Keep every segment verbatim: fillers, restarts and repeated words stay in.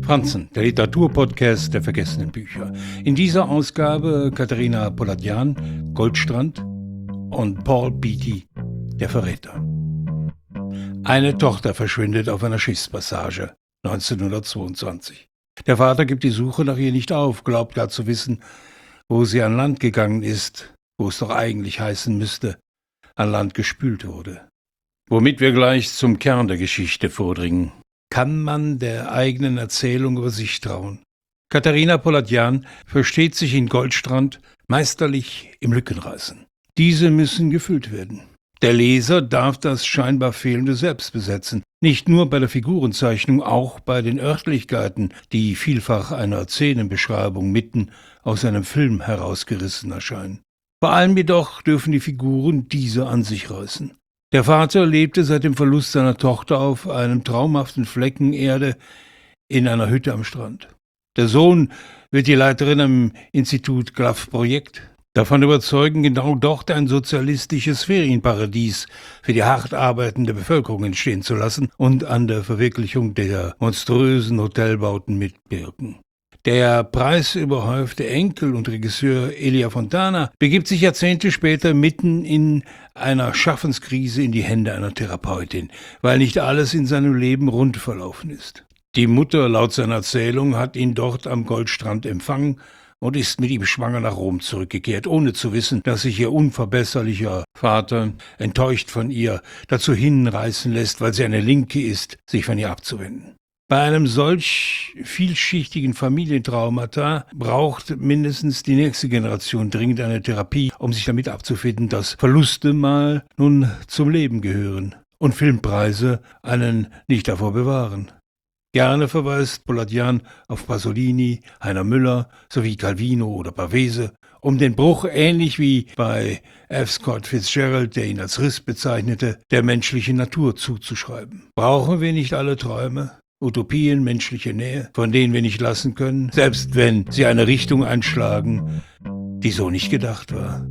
Franzen, der Literaturpodcast der vergessenen Bücher. In dieser Ausgabe Katharina Polatjan, Goldstrand und Paul Beatty, der Verräter. Eine Tochter verschwindet auf einer Schiffspassage neunzehnhundertzweiundzwanzig. Der Vater gibt die Suche nach ihr nicht auf, glaubt gar zu wissen, wo sie an Land gegangen ist, wo es doch eigentlich heißen müsste, an Land gespült wurde. Womit wir gleich zum Kern der Geschichte vordringen. Kann man der eigenen Erzählung über sich trauen? Katharina Polatjan versteht sich in Goldstrand meisterlich im Lückenreißen. Diese müssen gefüllt werden. Der Leser darf das scheinbar Fehlende selbst besetzen. Nicht nur bei der Figurenzeichnung, auch bei den Örtlichkeiten, die vielfach einer Szenenbeschreibung mitten aus einem Film herausgerissen erscheinen. Vor allem jedoch dürfen die Figuren diese an sich reißen. Der Vater lebte seit dem Verlust seiner Tochter auf einem traumhaften Flecken Erde in einer Hütte am Strand. Der Sohn wird die Leiterin am Institut Glaf-Projekt davon überzeugen, genau dort ein sozialistisches Ferienparadies für die hart arbeitende Bevölkerung entstehen zu lassen und an der Verwirklichung der monströsen Hotelbauten mitwirken. Der preisüberhäufte Enkel und Regisseur Elia Fontana begibt sich Jahrzehnte später mitten in einer Schaffenskrise in die Hände einer Therapeutin, weil nicht alles in seinem Leben rund verlaufen ist. Die Mutter, laut seiner Erzählung, hat ihn dort am Goldstrand empfangen und ist mit ihm schwanger nach Rom zurückgekehrt, ohne zu wissen, dass sich ihr unverbesserlicher Vater, enttäuscht von ihr, dazu hinreißen lässt, weil sie eine Linke ist, sich von ihr abzuwenden. Bei einem solch vielschichtigen Familientraumata braucht mindestens die nächste Generation dringend eine Therapie, um sich damit abzufinden, dass Verluste mal nun zum Leben gehören und Filmpreise einen nicht davor bewahren. Gerne verweist Polatjan auf Pasolini, Heiner Müller sowie Calvino oder Pavese, um den Bruch, ähnlich wie bei F. Scott Fitzgerald, der ihn als Riss bezeichnete, der menschlichen Natur zuzuschreiben. Brauchen wir nicht alle Träume? Utopien, menschliche Nähe, von denen wir nicht lassen können, selbst wenn sie eine Richtung einschlagen, die so nicht gedacht war.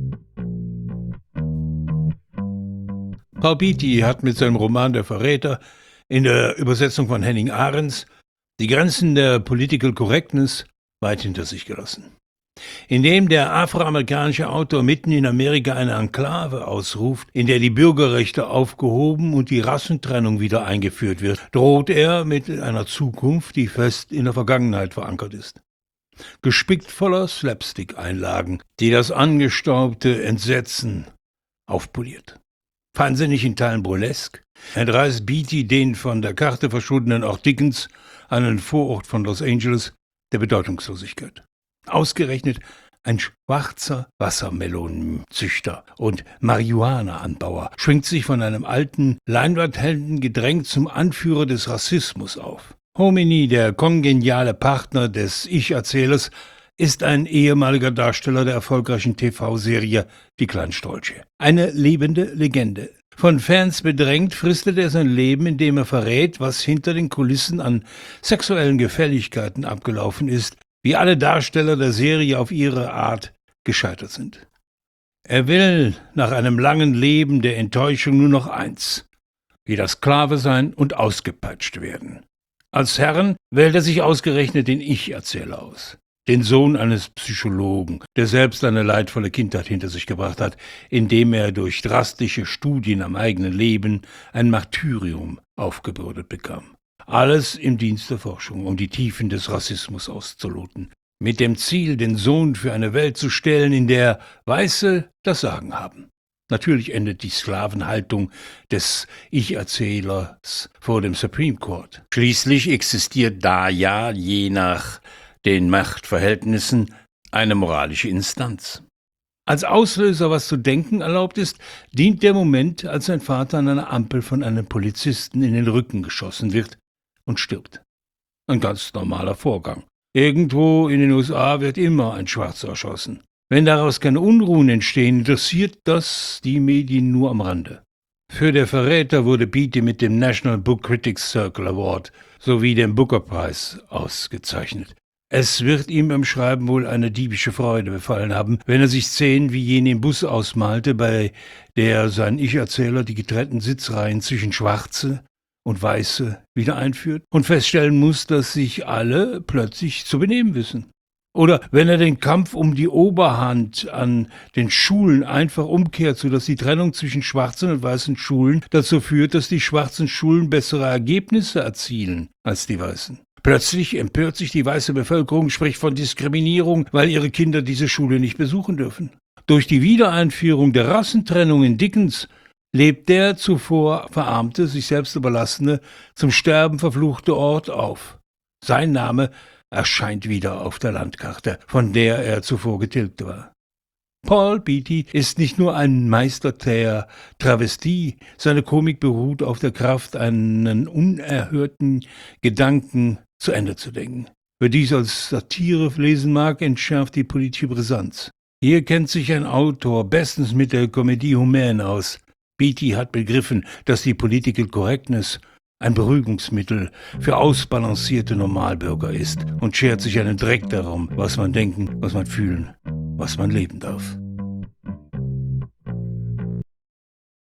Paul Beatty hat mit seinem Roman Der Verräter in der Übersetzung von Henning Ahrens die Grenzen der Political Correctness weit hinter sich gelassen. Indem der afroamerikanische Autor mitten in Amerika eine Enklave ausruft, in der die Bürgerrechte aufgehoben und die Rassentrennung wieder eingeführt wird, droht er mit einer Zukunft, die fest in der Vergangenheit verankert ist. Gespickt voller Slapstick-Einlagen, die das angestaubte Entsetzen aufpoliert. Feinsinnig in Teilen burlesk entreißt Beatty den von der Karte verschwundenen Ort Dickens, einen Vorort von Los Angeles, der Bedeutungslosigkeit. Ausgerechnet ein schwarzer Wassermelonenzüchter und Marihuana-Anbauer schwingt sich von einem alten Leinwandhelden gedrängt zum Anführer des Rassismus auf. Hominy, der kongeniale Partner des Ich-Erzählers, ist ein ehemaliger Darsteller der erfolgreichen T V-Serie Die Kleinstrolche. Eine lebende Legende. Von Fans bedrängt fristet er sein Leben, indem er verrät, was hinter den Kulissen an sexuellen Gefälligkeiten abgelaufen ist, wie alle Darsteller der Serie auf ihre Art gescheitert sind. Er will nach einem langen Leben der Enttäuschung nur noch eins: wieder Sklave sein und ausgepeitscht werden. Als Herren wählt er sich ausgerechnet den Ich-Erzähler aus. Den Sohn eines Psychologen, der selbst eine leidvolle Kindheit hinter sich gebracht hat, indem er durch drastische Studien am eigenen Leben ein Martyrium aufgebürdet bekam. Alles im Dienst der Forschung, um die Tiefen des Rassismus auszuloten, mit dem Ziel, den Sohn für eine Welt zu stellen, in der Weiße das Sagen haben. Natürlich endet die Sklavenhaltung des Ich-Erzählers vor dem Supreme Court. Schließlich existiert da ja, je nach den Machtverhältnissen, eine moralische Instanz. Als Auslöser, was zu denken erlaubt ist, dient der Moment, als sein Vater an einer Ampel von einem Polizisten in den Rücken geschossen wird und stirbt. Ein ganz normaler Vorgang. Irgendwo in den U S A wird immer ein Schwarzer erschossen. Wenn daraus keine Unruhen entstehen, interessiert das die Medien nur am Rande. Für Der Verräter wurde Beatty mit dem National Book Critics Circle Award sowie dem Booker Prize ausgezeichnet. Es wird ihm beim Schreiben wohl eine diebische Freude befallen haben, wenn er sich Szenen wie jene im Bus ausmalte, bei der sein Ich-Erzähler die getrennten Sitzreihen zwischen Schwarze und Weiße wieder einführt und feststellen muss, dass sich alle plötzlich zu benehmen wissen. Oder wenn er den Kampf um die Oberhand an den Schulen einfach umkehrt, sodass die Trennung zwischen schwarzen und weißen Schulen dazu führt, dass die schwarzen Schulen bessere Ergebnisse erzielen als die weißen. Plötzlich empört sich die weiße Bevölkerung, spricht von Diskriminierung, weil ihre Kinder diese Schule nicht besuchen dürfen. Durch die Wiedereinführung der Rassentrennung in Dickens lebt der zuvor verarmte, sich selbst überlassene, zum Sterben verfluchte Ort auf. Sein Name erscheint wieder auf der Landkarte, von der er zuvor getilgt war. Paul Beatty ist nicht nur ein Meister der Travestie, seine Komik beruht auf der Kraft, einen unerhörten Gedanken zu Ende zu denken. Wer dies als Satire lesen mag, entschärft die politische Brisanz. Hier kennt sich ein Autor bestens mit der Comédie humaine aus. Beatty hat begriffen, dass die Political Correctness ein Beruhigungsmittel für ausbalancierte Normalbürger ist und schert sich einen Dreck darum, was man denken, was man fühlen, was man leben darf.